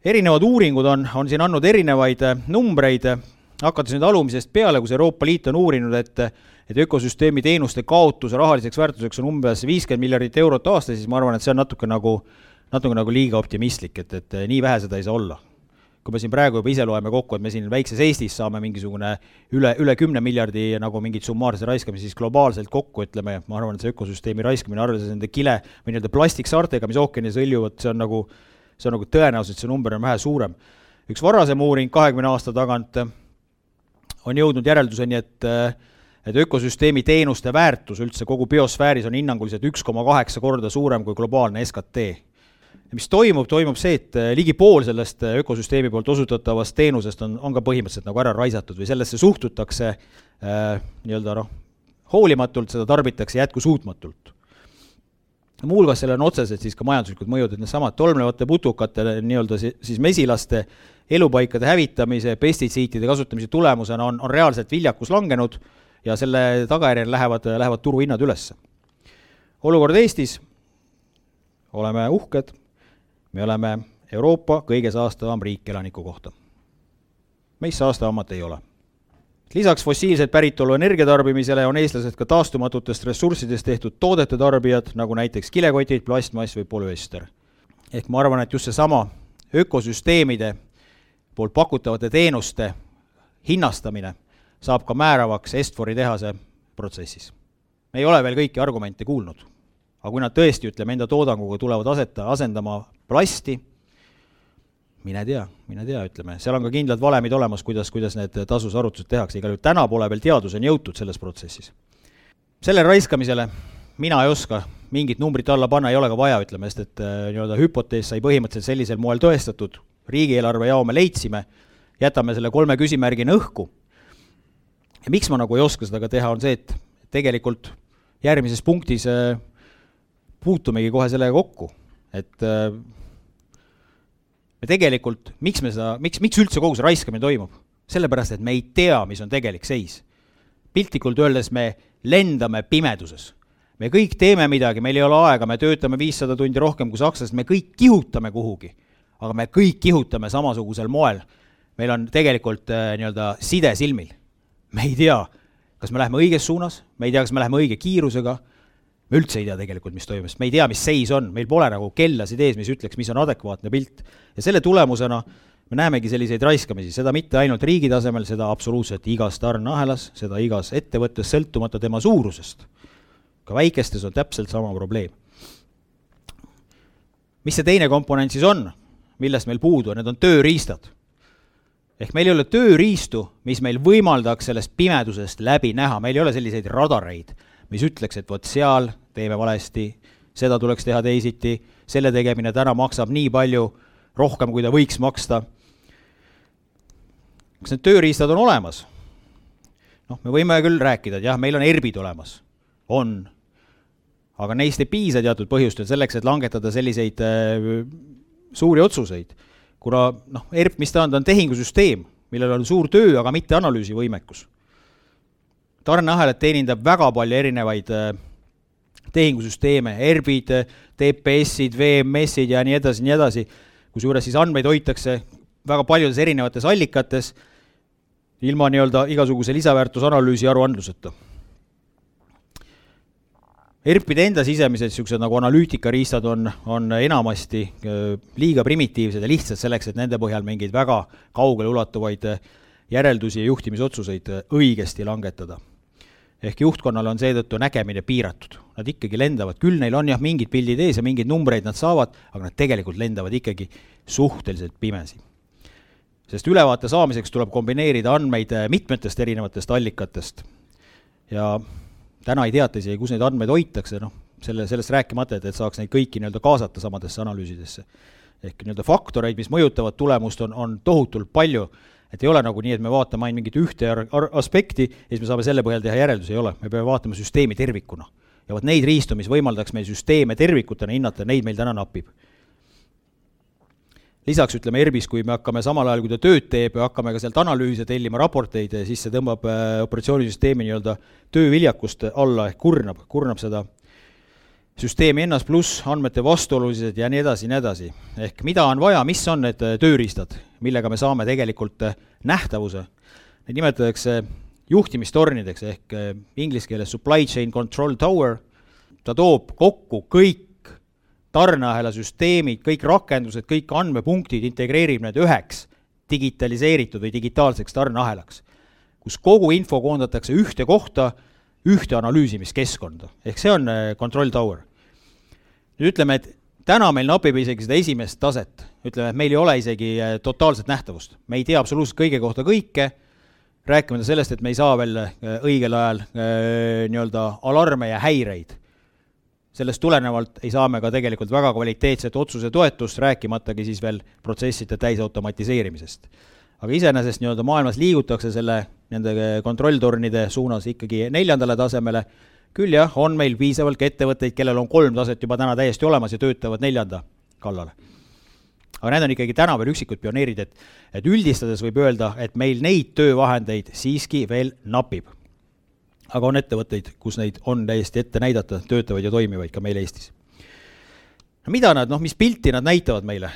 erinevad uuringud on, on siin andnud erinevaid numbreid, hakates nüüd alumisest peale, kus Euroopa Liit on uurinud, et, et ökosüsteemi teenuste kaotuse rahaliseks väärtuseks on umbes viiskümmend miljardit eurot aasta, siis ma arvan, et see on natuke nagu, natuke nagu liiga optimistlik, et, et nii vähe seda ei saa olla. Kui me siin praegu juba ise loeme kokku, et me siin väikses Eestis saame mingisugune üle, üle kümne miljardi nagu mingid summaarse raiskamine, siis globaalselt kokku, ütleme, ma arvan, et see ökosüsteemi raiskamine arvestades nende kile või nende plastiksaartega, mis ookeani sõljuvad, see on nagu, see on nagu tõenäoliselt, see number on vähe suurem. Üks varasem uuring kahekümne aasta tagant on jõudnud järelduseni, et, et ökosüsteemi teenuste väärtus üldse kogu biosfääris on hinnanguliselt üks koma kaheksa korda suurem kui globaalne S K T. Ja mis toimub, toimub see, et ligi pool sellest ökosüsteemi poolt osutatavast teenusest on, on ka põhimõtteliselt nagu ära raisatud või sellesse suhtutakse äh, nii-öelda noh, hoolimatult, seda tarbitakse jätkusuutmatult. Muulgas selle on otseselt siis ka majanduslikud mõjud, et need samad tolmlevate putukate nii-öelda siis mesilaste elupaikade hävitamise, pestitsiitide kasutamise tulemusena on, on reaalselt viljakus langenud ja selle tagajärjel lähevad, lähevad turuhinnad üles. Olukord Eestis, oleme uhked, me oleme Euroopa kõige saastavam riik elaniku kohta. Meist saastavamad ei ole. Lisaks fossiilselt päritolu energiatarbimisele on eestlased ka taastumatutest ressurssidest tehtud toodete tarbijad, nagu näiteks kilekotid, plastmass või polüester. Ehk ma arvan, et just see sama ökosüsteemide poolt pakutavate teenuste hinnastamine saab ka määravaks Est-Fori tehase protsessis. Me ei ole veel kõiki argumente kuulnud. Aga kui nad tõesti, ütleme, enda toodanguga tulevad aseta, asendama plasti, mine tea, mine tea, ütleme. Seal on ka kindlad valemid olemas, kuidas, kuidas need tasusarvutused tehakse. Igal juhul täna pole veel teadus on jõutud selles protsessis. Selle raiskamisele mina ei oska mingit numbrit alla panna, ei ole ka vaja, ütleme, sest et nii-öelda hüpotees sai põhimõtteliselt sellisel moel tõestatud. Riigieelarve jao me leidsime, jätame selle kolme küsimärgina õhku. Ja miks ma nagu ei oska seda ka teha, on see, et tegelikult järgmises punktis puutumegi kohe sellega kokku, et me tegelikult, miks, me seda, miks, miks üldse kogu see raiskamine toimub? Sellepärast, et me ei tea, mis on tegelik seis. Piltlikult öeldes me lendame pimeduses. Me kõik teeme midagi, meil ei ole aega, me töötame viissada tundi rohkem kui sakslased, me kõik kihutame kuhugi, aga me kõik kihutame samasugusel moel. Meil on tegelikult äh, nii-öelda side silmil. Me ei tea, kas me läheme õiges suunas, me ei tea, kas me läheme õige kiirusega, me üldse ei tea tegelikult, mis toimub, me ei tea, mis seis on, meil pole nagu kellasid ees, mis ütleks, mis on adekvaatne pilt. Ja selle tulemusena me näemegi selliseid raiskamisi, seda mitte ainult riigi tasemel, seda absoluutselt igas tarneahelas, seda igas ettevõttes sõltumata tema suurusest. Ka väikestes on täpselt sama probleem. Mis see teine komponent siis on, millest meil puudu, need on tööriistad. Ehk meil ei ole tööriistu, mis meil võimaldaks sellest pimedusest läbi näha, meil ei ole selliseid radareid, mis ütleks, et võt seal teeme valesti, seda tuleks teha teisiti, selle tegemine täna maksab nii palju rohkem, kui ta võiks maksta. Kas need tööriistad on olemas? Noh, me võime küll rääkida, et jah, meil on erbid olemas. On. Aga neist ei piisa teatud põhjustel selleks, et langetada selliseid äh, suuri otsuseid. Kuna noh, erb, mis ta on, ta on tehingusüsteem, millel on suur töö, aga mitte analüüsivõimekus. Tarneahelat teenindab väga palju erinevaid tehingusüsteeme, erbid, T P S-id, V M S-id ja nii edasi, nii edasi, kus juures siis andmeid hoitakse väga paljudes erinevates allikates ilma nii-öelda igasuguse lisaväärtusanalüüsi aruandluseta. Erpide enda sisemised siuksed nagu analüütikariistad on, on enamasti liiga primitiivsed ja lihtsalt selleks, et nende põhjal mingeid väga kaugele ulatuvaid järeldusi ja juhtimisotsuseid õigesti langetada. Ehk juhtkonnal on seetõttu nägemine piiratud. Nad ikkagi lendavad, küll neil on jah mingid pildid ees ja mingid numbreid nad saavad, aga nad tegelikult lendavad ikkagi suhteliselt pimesi. Sest ülevaate saamiseks tuleb kombineerida andmeid mitmetest erinevatest allikatest. Ja täna ei teata isegi, kus neid andmeid hoitakse, noh, selle, sellest rääkimata, et, et saaks neid kõiki nii-öelda kaasata samadesse analüüsidesse. Ehk nii-öelda faktoreid, mis mõjutavad tulemust, on, on tohutult palju. Et ei ole nagu nii, et me vaatame ainult mingit ühte aspekti ja siis me saame selle põhjal teha järeldus, ei ole. Me peame vaatama süsteemi tervikuna. Ja võt neid riistu, mis võimaldaks meil süsteeme tervikutena hinnata, neid meil täna napib. Lisaks ütleme erbis, kui me hakkame samal ajal, kui ta tööd teeb, hakkame ka sealt analüüse tellima raporteid, siis see tõmbab operatsioonisüsteemi nii-öelda tööviljakust alla ehk kurnab, kurnab seda. süsteemi ennast pluss andmete vastuolulised ja nii edasi, nii edasi. Ehk mida on vaja, mis on need tööriistad, millega me saame tegelikult nähtavuse. Neid nimetatakse juhtimistornideks ehk inglise keeles supply chain control tower. Ta toob kokku kõik tarneahela süsteemid, kõik rakendused, kõik andmepunktid, integreerib need üheks digitaliseeritud või digitaalseks tarneahelaks, kus kogu info koondatakse ühte kohta, ühte analüüsimiskeskkonda. Ehk see on control tower. Nüüd ütleme, et täna meil napib isegi seda esimest taset. Ütleme, et meil ei ole isegi totaalset nähtavust. Me ei tea absoluutselt kõige kohta kõike, rääkimata sellest, et me ei saa veel õigel ajal nii-öelda alarme ja häireid. Sellest tulenevalt ei saa me ka tegelikult väga kvaliteetset otsuse toetust, rääkimatagi siis veel protsesside täisautomatiseerimisest. Aga iseenesest nii-öelda maailmas liigutakse selle nende kontrolltornide suunas ikkagi neljandale tasemele. Küll jah, on meil piisavalt ettevõtteid, kellel on kolm taset juba täna täiesti olemas ja töötavad neljanda kallale. Aga need on ikkagi täna veel üksikud pioneerid, et, et üldistades võib öelda, et meil neid töövahendeid siiski veel napib. Aga on ettevõtteid, kus neid on täiesti ette näidata, töötavaid ja toimivaid ka meil Eestis. No mida nad, noh, mis pilti nad näitavad meile?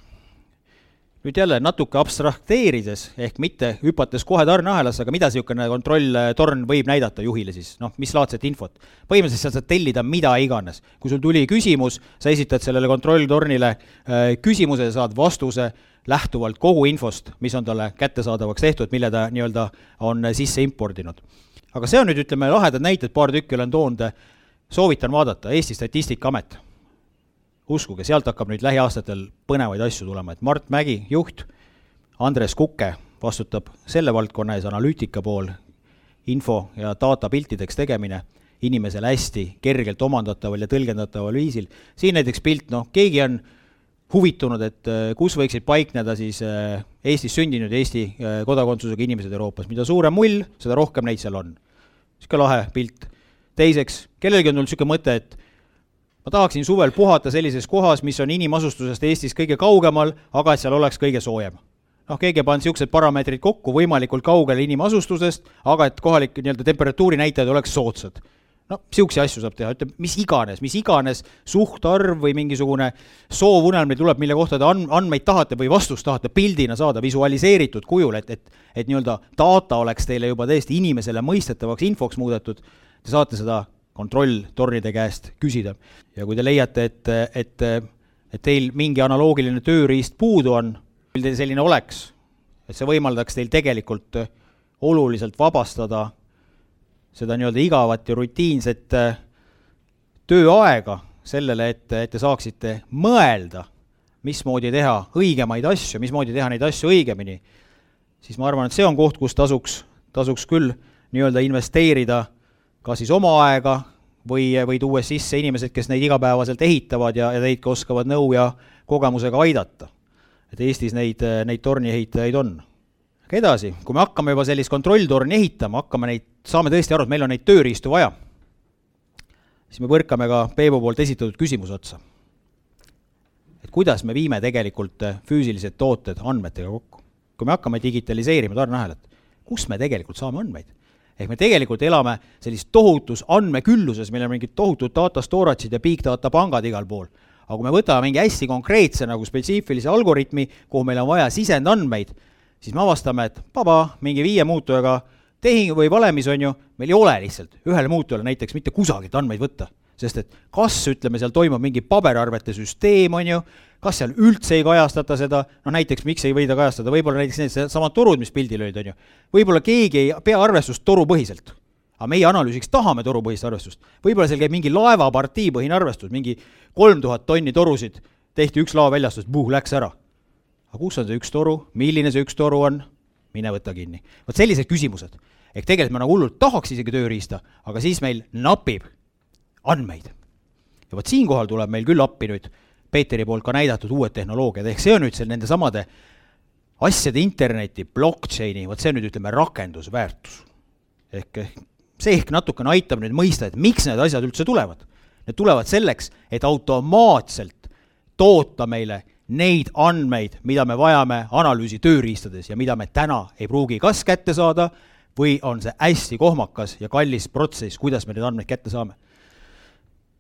Nüüd jälle natuke abstrakteerides, ehk mitte hüpates kohe tarneahelasse, aga mida siukene kontrolltorn võib näidata juhile siis, noh, mis laadset infot. Põhimõtteliselt seal saad tellida mida iganes. Kui sul tuli küsimus, sa esitad sellele kontrolltornile küsimuse ja saad vastuse lähtuvalt kogu infost, mis on talle kättesaadavaks tehtud, mille ta nii-öelda on sisse impordinud. Aga see on nüüd, ütleme, lahedad näited, paar tükki olen toonud, soovitan vaadata, Eesti Statistikaamet. Uskuge, sealt hakkab nüüd lähiaastatel põnevaid asju tulema, et Mart Mägi, juht, Andres Kukke vastutab selle valdkonna ees analüütika pool, info ja data piltideks tegemine, inimesele hästi kergelt omandataval ja tõlgendataval viisil. Siin näiteks pilt, noh, keegi on huvitunud, et kus võiksid paikneda siis Eestis sündinud Eesti kodakondsusega inimesed Euroopas. Mida suurem mull, seda rohkem neid seal on. Siuke lahe pilt. Teiseks, kellelgi on tulnud siuke mõte, et ma tahaksin suvel puhata sellises kohas, mis on inimasustusest Eestis kõige kaugemal, aga et seal oleks kõige soojem. Noh, keegi pan siuksed parameetrid kokku võimalikult kaugel inimasustusest, aga et kohalik nii-öelda temperatuuri näitajad oleks soodsad. No, siuksi asju saab teha, ütleb, mis iganes, mis iganes suhtarv või mingisugune soovunelm meil tuleb, mille kohta te andmeid tahate või vastust tahate pildina saada visualiseeritud kujul, et, et, et nii-öelda data oleks teile juba täiesti inimesele mõistetavaks infoks muudetud, te saate seda kontrolltornide käest küsida. Ja kui te leiate, et, et, et teil mingi analoogiline tööriist puudu on, kui teil selline oleks, et see võimaldaks teil tegelikult oluliselt vabastada seda nii-öelda igavat ja rutiinset tööaega sellele, et, et te saaksite mõelda, mismoodi teha õigemaid asju, mismoodi teha neid asju õigemini, siis ma arvan, et see on koht, kus tasuks, tasuks küll nii-öelda investeerida ka siis oma aega või, või tuues sisse inimesed, kes neid igapäevaselt ehitavad ja, ja teid ka oskavad nõu ja kogemusega aidata. Et Eestis neid, neid torni ehitajaid on. Aga edasi, kui me hakkame juba sellist kontrolltorni ehitama, hakkame neid, saame tõesti aru, et meil on neid tööriistu vaja, siis me võrkame ka Peebu poolt esitatud küsimus otsa. Et kuidas me viime tegelikult füüsilised tooted andmetega kokku? Kui me hakkame digitaliseerima tarneahelat, kus me tegelikult saame andmeid? Ehk me tegelikult elame sellist tohutus andmekülluses, meil on mingid tohutud data storage'id ja big data pangad igal pool. Aga kui me võtame mingi hästi konkreetse nagu spetsiifilise algoritmi, kuhu meil on vaja sisendandmeid, siis me avastame, et paba, mingi viie muutujaga tehing või valemis on ju, meil ei ole lihtsalt ühele muutujale näiteks mitte kusagilt andmeid võtta. Sest et kas, ütleme, seal toimub mingi paberarvete süsteem on ju, kas seal üldse ei kajastata seda, no näiteks miks ei võida kajastada, võib-olla näiteks need samad torud, mis pildil olid on ju, võib-olla keegi ei pea arvestust torupõhiselt, aga meie analüüsiks tahame torupõhist arvestust, võib-olla seal käib mingi laevapartiipõhine arvestus, mingi kolm tuhat tonni torusid, tehti üks laoväljastus, buh, läks ära. Aga kus on see üks toru, milline see üks toru on, mine võtta kinni. Võt sellised küsimused, ehk tegelikult me nagu hullult tahaks isegi tööriista, aga siis meil napib andmeid. Ja võt siin kohal tuleb meil küll appi nüüd Peeteri poolt ka näidatud uued tehnoloogiad, ehk see on nüüd nende samade asjade interneti, blockchaini, võt see nüüd ütleme rakendusväärtus. Ehk see ehk natukene aitab nüüd mõista, et miks need asjad üldse tulevad. Need tulevad selleks, et automaatselt toota meile neid andmeid, mida me vajame analüüsi tööriistades ja mida me täna ei pruugi kas kätte saada või on see hästi kohmakas ja kallis protsess, kuidas me need andmeid kätte saame.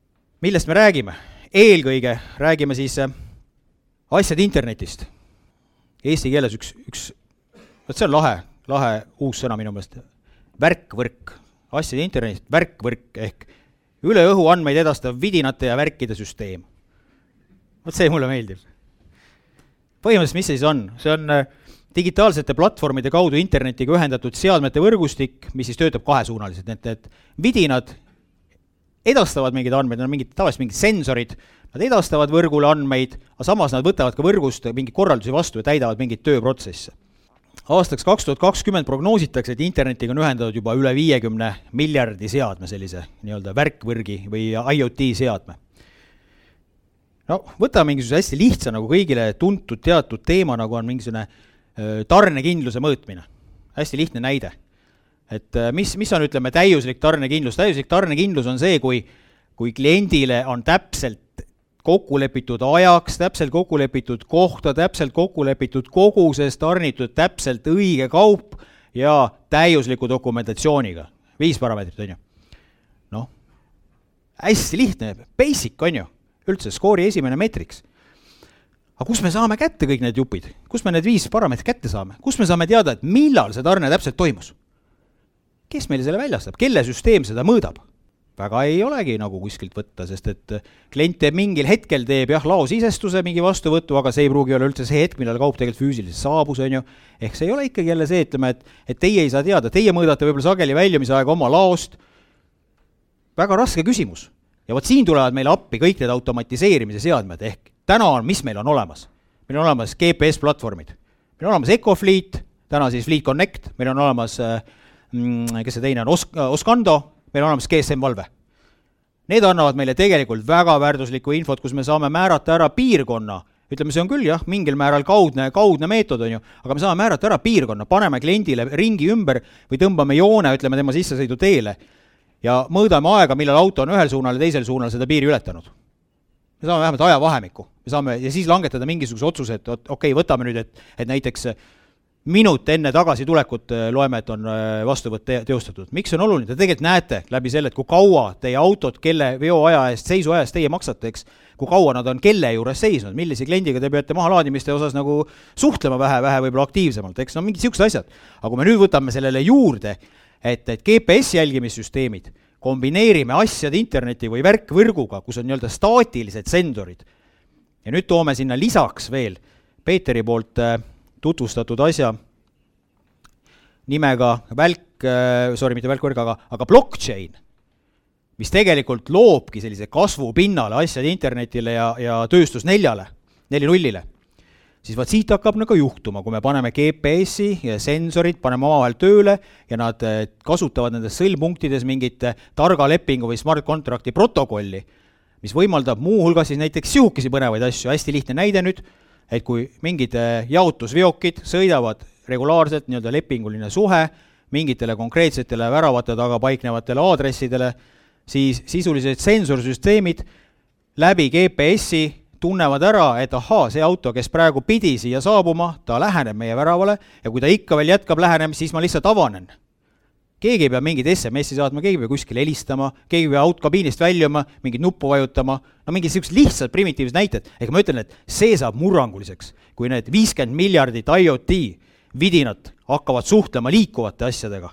millest me räägime? Eelkõige räägime siis asjade internetist. Eesti keeles üks, üks võt see on lahe, lahe uus sõna minu meelest. Värkvõrk. Asjade internetist värkvõrk ehk üle õhu andmeid edastav vidinate ja värkide süsteem. Võt see mulle meeldib. Põhimõtteliselt, mis see siis on? See on digitaalsete platvormide kaudu internetiga ühendatud seadmete võrgustik, mis siis töötab kahesuunaliselt. Et, et vidinad edastavad mingeid andmeid, on mingid, tavaliselt mingid sensorid, nad edastavad võrgule andmeid, aga samas nad võtavad ka võrgust mingeid korraldusi vastu ja täidavad mingit tööprotsesse. Aastaks kaks tuhat kakskümmend prognoositakse, et internetiga on ühendatud juba üle viiekümne miljardi seadme sellise nii-öelda värkvõrgi või IoT seadme. No, võta mingisuguse hästi lihtsa nagu kõigile tuntud teatud teema, nagu on mingisugune tarnekindluse mõõtmine. Hästi lihtne näide. Et mis, mis on, ütleme, täiuslik tarnekindlus? Täiuslik tarnekindlus on see, kui, kui kliendile on täpselt kokku lepitud ajaks, täpselt kokku lepitud kohta, täpselt kokku lepitud koguses, tarnitud täpselt õige kaup ja täiusliku dokumentatsiooniga. Viis parameetrit, on ju. Noh, hästi lihtne, basic, on ju. Üldse, skoori esimene metriks. Aga kus me saame kätte kõik need jupid? Kus me need viis parameetrit kätte saame? Kus me saame teada, et millal see tarne täpselt toimus? Kes meile selle väljastab? Kelle süsteem seda mõõdab? Väga ei olegi nagu kuskilt võtta, sest et klient teeb mingil hetkel teeb jah laosisestuse mingi vastuvõttu, aga see ei pruugi olla üldse see hetk, millal kaup tegelikult füüsiliselt saabus, on ju. Ehk see ei ole ikkagi jälle see, ütleme, et, et teie ei saa teada, teie mõõdate võib-olla sageli väljumise aega oma laost. Väga raske küsimus. Ja võt siin tulevad meile appi kõik need automatiseerimise seadmed, ehk täna on, mis meil on olemas? Meil on olemas G P S-platvormid. Meil on olemas EcoFleet, täna siis Fleet Connect, meil on olemas kes see teine on, Os- Oskando, meil on olemas G S M-valve. Need annavad meile tegelikult väga väärtuslikku infot, kus me saame määrata ära piirkonna. Ütleme, see on küll jah, mingil määral kaudne, kaudne meetod, on ju, aga me saame määrata ära piirkonna, paneme kliendile ringi ümber või tõmbame joone, ütleme tema sissesõidu teele ja mõõdame aega, millal auto on ühel suunal ja teisel suunal seda piiri ületanud. Me saame vähemalt aja vahemikku. Me saame, ja siis langetada mingisuguse otsuse, et okei, okay, võtame nüüd, et, et näiteks minut enne tagasi tulekut loeme, et on vastuvõtt teostatud. Miks on oluline? Te tegelikult näete läbi selle, et kui kaua teie autot, kelle veoaja eest, seisuaja eest teie maksate, eks, kui kaua nad on kelle juures seisnud, millise kliendiga te peate maha laadimiste osas nagu suhtlema vähe, vähe võib-olla aktiivsemalt, eks, no mingid siuksed asjad. Aga kui me nüüd võtame sellele juurde, et, et G P S jälgimissüsteemid kombineerime asjade interneti või värkvõrguga, kus on nii-öelda staatilised sensorid. Ja nüüd toome sinna lisaks veel Peeteri poolt tutvustatud asja nimega välk, sorry, mitte välkvõrg, aga, aga blockchain, mis tegelikult loobki sellise kasvu pinnale asjade internetile ja, ja tööstus neljale, neli nullile. Siis vaat siit hakkab nagu juhtuma, kui me paneme G P S-i ja sensorid, paneme omavahel tööle ja nad kasutavad nendes sõlmpunktides mingit targa lepingu või smart contracti protokolli, mis võimaldab muu hulgas siis näiteks sihukesi põnevaid asju. Hästi lihtne näide nüüd, et kui mingid jaotusveokid sõidavad regulaarselt, nii-öelda lepinguline suhe, mingitele konkreetsetele väravate taga paiknevatele aadressidele, siis sisulised sensorsüsteemid läbi G P S-i tunnevad ära, et ahaa, see auto, kes praegu pidi siia saabuma, ta läheneb meie väravale ja kui ta ikka veel jätkab lähenemist, siis ma lihtsalt avanen. Keegi ei pea mingid S M S-i saatma, keegi ei pea kuskil helistama, keegi ei pea autokabiinist väljuma, mingit nuppu vajutama, no mingid sellised lihtsad primitiivsed näited. Ehk ma ütlen, et see saab murranguliseks, kui need viiskümmend miljardit IoT vidinat hakkavad suhtlema liikuvate asjadega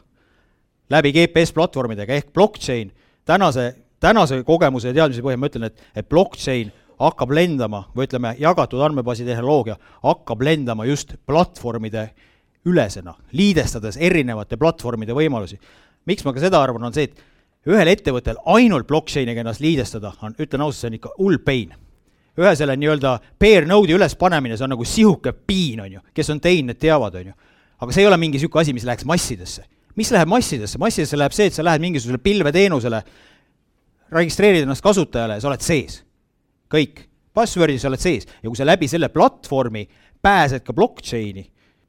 läbi G P S-platvormidega ehk blockchain. Tänase, tänase kogemuse ja teadmise põhjal ma ütlen, et, et blockchain hakkab lendama, või ütleme, jagatud andmebaasi tehnoloogia hakkab lendama just platvormide ülesena, liidestades erinevate platvormide võimalusi. Miks ma ka seda arvan, on see, et ühel ettevõttel ainult blockchainiga ennast liidestada on, ütlen ausalt, see on ikka hull pain. Ühe selle nii-öelda pair node'i üles panemine, see on nagu sihuke piin, on ju, kes on teinud, need teavad, on ju. Aga see ei ole mingi sihuke asi, mis läheks massidesse. Mis läheb massidesse? Massidesse läheb see, et sa lähed mingisugusele pilveteenusele, registreerid ennast kasutajale ja sa oled sees. Kõik. Passwordi sa oled sees. Ja kui sa läbi selle platvormi pääsed ka blockchaini,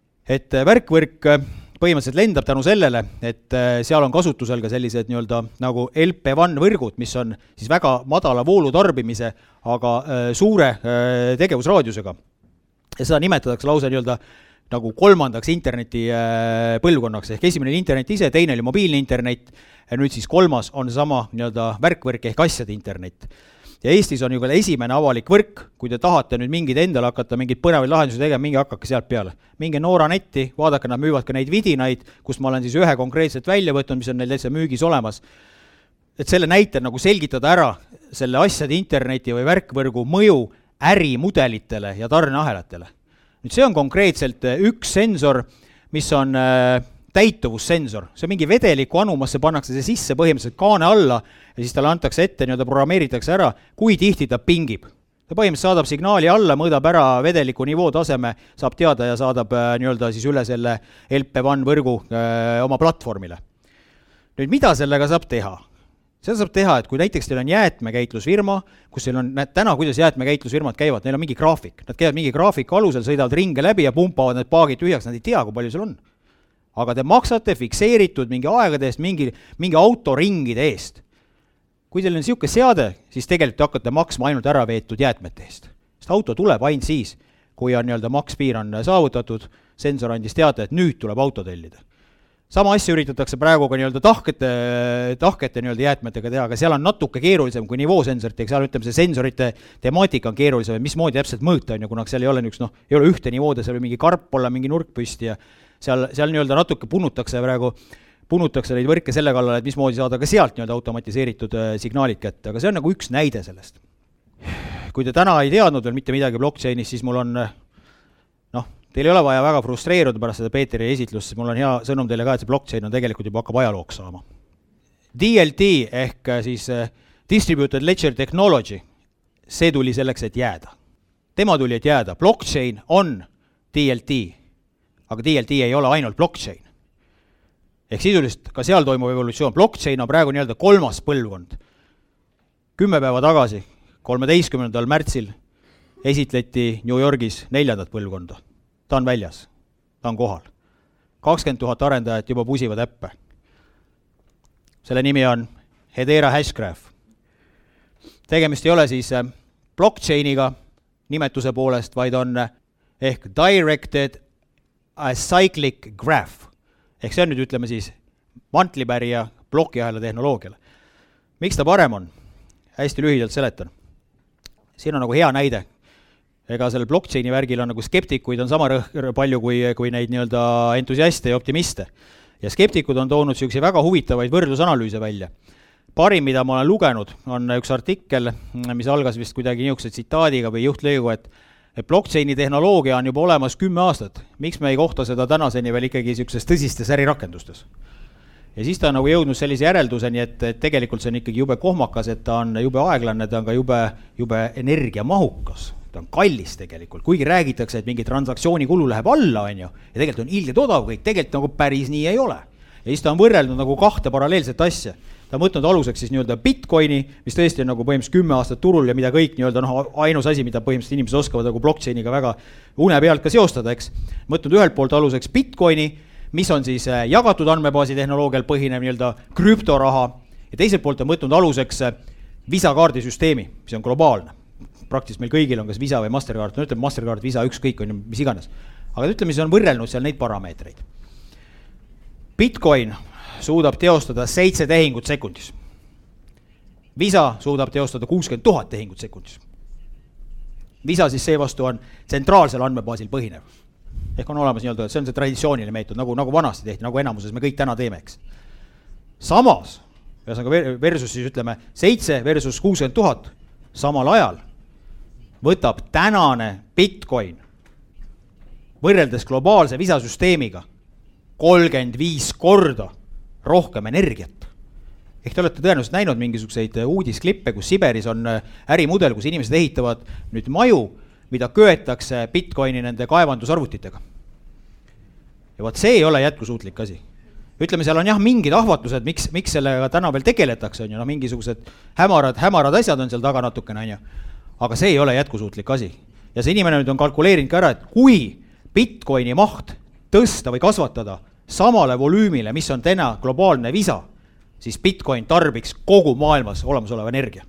et värkvõrk põhimõtteliselt lendab tänu sellele, et seal on kasutusel ka sellised nii-öelda nagu L P üks võrgud, mis on siis väga madala voolu tarbimise, aga suure tegevusraadiusega. Ja seda nimetatakse lausa nii-öelda nagu kolmandaks interneti põlvkonnaks, ehk esimene internet ise, teine oli mobiilne internet, ja nüüd siis kolmas on sama nii-öelda värkvõrk ehk asjade internet. ja Eestis on ju ka esimene avalik võrk, kui te tahate nüüd mingid endale hakata mingid põnevaid lahendusi tegema, mingi hakake sealt peale. Minge Noora netti, vaadake, nad müüvad ka neid vidinaid, kus ma olen siis ühe konkreetselt välja võtnud, mis on neil täitsa müügis olemas. Et selle näitel nagu selgitada ära selle asjade interneti või värkvõrgu mõju ärimudelitele ja tarneahelatele. Nüüd see on konkreetselt üks sensor, mis on täituvussensor. See on mingi vedeliku anumasse pannakse see sisse põhimõtteliselt kaane alla ja siis talle antakse ette, nii-öelda programmeeritakse ära, kui tihti ta pingib. Ta põhimõtteliselt saadab signaali alla, mõõdab ära vedeliku nivoo taseme, saab teada ja saadab nii-öelda siis üle selle L P üks võrgu öö, oma platvormile. Nüüd mida sellega saab teha? Seda saab teha, et kui näiteks teil on jäätmekäitlusfirma, kus teil on, näed täna, kuidas jäätmekäitlusfirmad käivad, neil on mingi graafik. Nad käivad mingi graafiku alusel, sõidavad ringe läbi ja pumpavad need paagid tühjaks, nad ei tea, kui palju seal on. Aga te maksate fikseeritud mingi aegade eest, mingi, mingi autoringide eest. Kui teil on siuke seade, siis tegelikult hakkate maksma ainult ära veetud jäätmete eest. Sest auto tuleb ainult siis, kui on nii-öelda makspiir on saavutatud, sensor andis teada, et nüüd tuleb auto tellida. Sama asja üritatakse praegu ka nii-öelda tahkete, tahkete nii-öelda jäätmetega teha, aga seal on natuke keerulisem kui nivoosensorit, seal ütleme see sensorite temaatika on keerulisem, mismoodi täpselt mõõta on ja kuna seal ei ole, niuks, no, ei ole ühte nivoode, seal mingi karp olla, mingi nurk püsti ja seal, seal nii-öelda natuke punutakse praegu, punutakse neid võrke selle kallal, et mismoodi saada ka sealt nii-öelda automatiseeritud signaalid kätte, aga see on nagu üks näide sellest. Kui te täna ei teadnud veel mitte midagi blockchainis, siis mul on, noh, teil ei ole vaja väga frustreeruda pärast seda Peeteri esitlust, mul on hea sõnum teile ka, et see blockchain on tegelikult juba hakkab ajalooks saama. D L T ehk siis Distributed Ledger Technology, see tuli selleks, et jääda. Tema tuli, et jääda. Blockchain on D L T, aga D L T ei ole ainult blockchain. Ehk sisuliselt ka seal toimub evolutsioon. Blockchain on praegu nii-öelda kolmas põlvkond. Kümme päeva tagasi, kolmeteistkümnendal märtsil, esitleti New Yorgis neljandat põlvkonda. Ta on väljas, ta on kohal. kakskümmend tuhat arendajat juba pusivad äppe. Selle nimi on Hedera Hashgraph. Tegemist ei ole siis blockchainiga nimetuse poolest, vaid on ehk Directed Acyclic Graph. Ehk see on nüüd ütleme siis mantlipärija plokiahela tehnoloogiale. Miks ta parem on? Hästi lühidalt seletan. Siin on nagu hea näide. Ega selle blockchaini värgil on nagu skeptikuid on sama rõh- palju kui, kui neid nii-öelda entusiaste ja optimiste. Ja skeptikud on toonud siukse väga huvitavaid võrdlusanalüüse välja. Parim, mida ma olen lugenud, on üks artikkel, mis algas vist kuidagi niisuguse tsitaadiga või juhtlõigu, et et blockchaini tehnoloogia on juba olemas kümme aastat. Miks me ei kohta seda tänaseni veel ikkagi siukses tõsistes ärirakendustes? Ja siis ta on nagu jõudnud sellise järelduseni, et, et tegelikult see on ikkagi jube kohmakas, et ta on jube aeglanne, ta on ka jube, jube energiamahukas. Ta on kallis tegelikult, kuigi räägitakse, et mingi transaktsiooni kulu läheb alla, on ju, ja tegelikult on ilgelt odav kõik, tegelikult nagu päris nii ei ole. Ja siis ta on võrreldud nagu kahte paralleelset asja. Ta on võtnud aluseks siis nii-öelda Bitcoini, mis tõesti on nagu põhimõtteliselt kümme aastat turul ja mida kõik nii-öelda noh, ainus asi, mida põhimõtteliselt inimesed oskavad nagu blockchainiga väga une pealt ka seostada, eks. Võtnud ühelt poolt aluseks Bitcoini, mis on siis jagatud andmebaasi tehnoloogial põhinev nii-öelda krüptoraha ja teiselt poolt on võtnud aluseks Visa kaardisüsteemi, mis on globaalne. Praktiliselt meil kõigil on kas Visa või Mastercard, no ütleme Mastercard, Visa, ükskõik on ju mis iganes. Aga ütleme, see on võrrelnud seal neid parameetreid. Bitcoin suudab teostada seitse tehingut sekundis. Visa suudab teostada kuuskümmend tuhat tehingut sekundis. Visa siis seevastu on tsentraalsel andmebaasil põhinev. Ehk on olemas nii-öelda, see on see traditsiooniline meetod, nagu, nagu vanasti tehti, nagu enamuses me kõik täna teeme, eks. Samas, versus siis ütleme seitse versus kuuskümmend tuhat samal ajal võtab tänane Bitcoin võrreldes globaalse Visa süsteemiga kolmkümmend viis korda rohkem energiat. Ehk te olete tõenäoliselt näinud mingisuguseid uudisklippe, kus Siberis on ärimudel, kus inimesed ehitavad nüüd maju, mida köetakse Bitcoini nende kaevandusarvutitega. Ja vaat see ei ole jätkusuutlik asi. Ütleme, seal on jah mingid ahvatlused, miks, miks sellega täna veel tegeletakse, on ju, no mingisugused hämarad, hämarad asjad on seal taga natukene, on ju. Aga see ei ole jätkusuutlik asi. Ja see inimene nüüd on kalkuleerinud ka ära, et kui Bitcoini maht tõsta või kasvatada samale volüümile, mis on täna globaalne Visa, siis Bitcoin tarbiks kogu maailmas olemasoleva energia.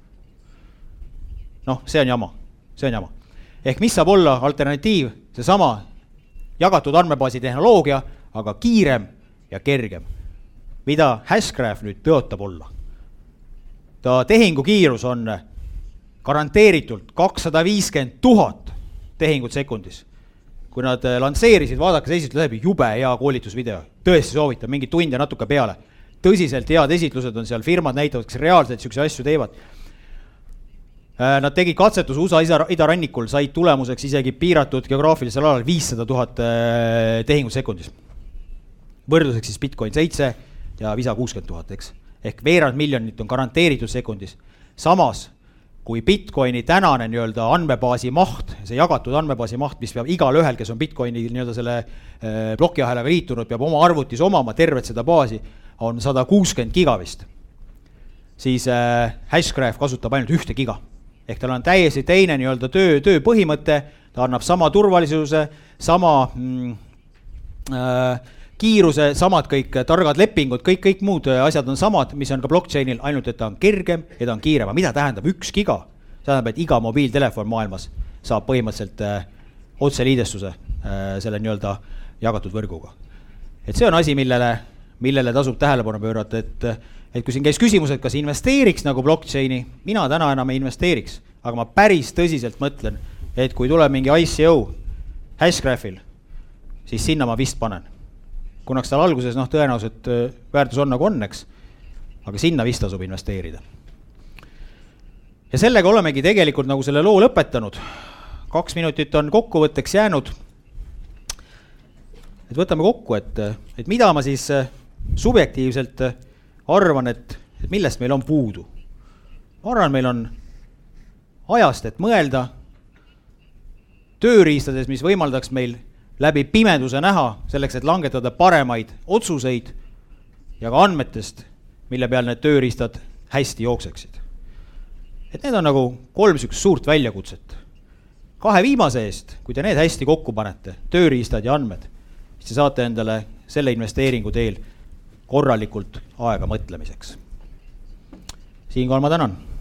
Noh, see on jama. See on jama. Ehk mis saab olla alternatiiv, see sama jagatud andmebaasi tehnoloogia, aga kiirem ja kergem. Mida Hashgraph nüüd tõotab olla? Ta tehingu kiirus on garanteeritult kakssada viiskümmend tuhat tehingut sekundis. Kui nad lansseerisid, vaadake see esitlus läbi, jube hea koolitusvideo. Tõesti soovitan, mingi tund ja natuke peale. Tõsiselt head esitlused on seal, firmad näitavad, kes reaalselt sükse asju teevad. Nad tegid katsetus U S A idarannikul, said tulemuseks isegi piiratud geograafilisel alal viissada tuhat tehingut sekundis. Võrdluseks siis Bitcoin seitse ja Visa kuuskümmend tuhat, eks. Ehk veerand miljonit on garanteeritud sekundis. Samas, kui Bitcoini tänane nii-öelda andmebaasi maht, see jagatud andmebaasi maht, mis peab igal ühel, kes on Bitcoini nii-öelda selle plokiahelaga liitunud, peab oma arvutis omama tervet seda baasi, on sada kuuskümmend gigavist. Siis äh, Hashgraph kasutab ainult ühte giga. Ehk tal on täiesti teine nii-öelda töö, töö põhimõte, ta annab sama turvalisuse, sama mm, äh, kiiruse, samad kõik targad lepingud, kõik, kõik muud asjad on samad, mis on ka blockchainil, ainult et ta on kergem ja ta on kiirem. Mida tähendab üks giga? See tähendab, et iga mobiiltelefon maailmas saab põhimõtteliselt äh, otseliidestuse äh, selle nii-öelda jagatud võrguga. Et see on asi, millele, millele tasub tähelepanu pöörata, et, et kui siin käis küsimus, et kas investeeriks nagu blockchaini, mina täna enam ei investeeriks, aga ma päris tõsiselt mõtlen, et kui tuleb mingi I C O Hashgraphil, siis sinna ma vist panen. Kunaks tal alguses noh, tõenäoliselt väärtus on nagu onneks, aga sinna vist tasub investeerida. Ja sellega olemegi tegelikult nagu selle loo lõpetanud. Kaks minutit on kokkuvõtteks jäänud. Et võtame kokku, et, et mida ma siis subjektiivselt arvan, et, et millest meil on puudu. Ma arvan, meil on ajast, et mõelda tööriistades, mis võimaldaks meil läbi pimeduse näha, selleks, et langetada paremaid otsuseid ja ka andmetest, mille peal need tööriistad hästi jookseksid. Et need on nagu kolm sükst suurt väljakutset. Kahe viimase eest, kui te need hästi kokku panete, tööriistad ja andmed, siis te saate endale selle investeeringu teel korralikult aega mõtlemiseks. Siinkohal ma tänan.